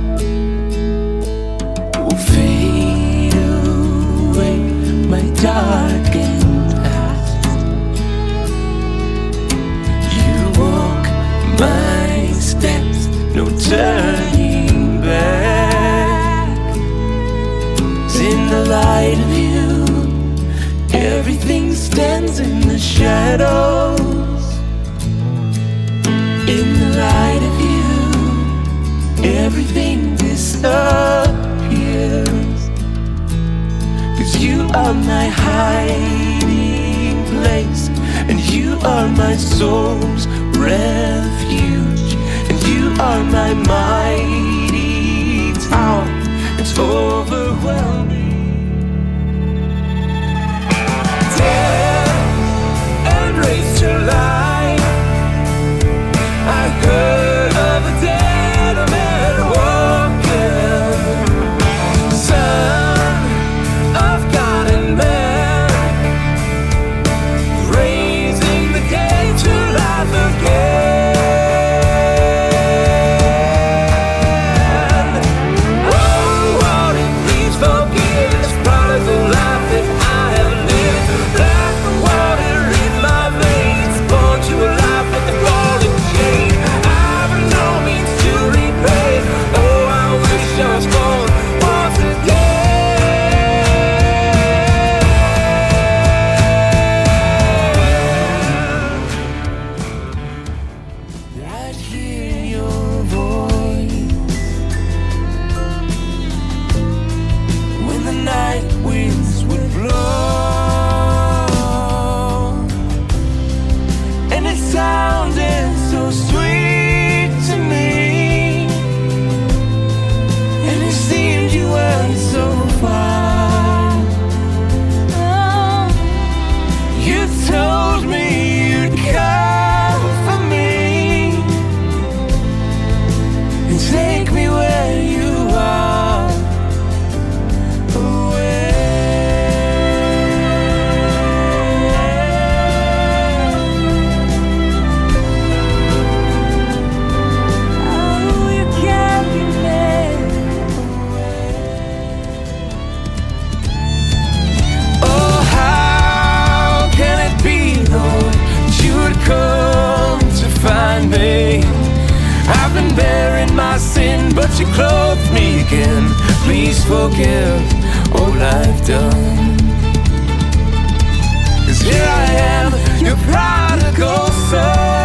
will fade away, my darkened past. You walk my steps, no turning back. 'Cause in the light of you, everything stands in the shadows. In the light of you, everything disappears. 'Cause you are my hiding place, and you are my soul's refuge, and you are my mighty tower. It's overwhelming. Dead and raised to life. I heard of a dead man walking, Son of God and man, raising the dead to life again. Oh, Lord, please forgive this prodigal life that I have lived. Like the water in my veins, born to a life with the golden chain. I've no means to repay. Oh, I wish I was born once again. I'd hear your voice when the night winds would blow, and it sounded so sweet to me, and it seemed you weren't so far. You told me you'd come for me and take me where you are. Oh, how can it be, Lord, that you would come to find me? I've been bearing my sin, but you clothed me again. Please forgive all I've done. 'Cause here I am, your prodigal son.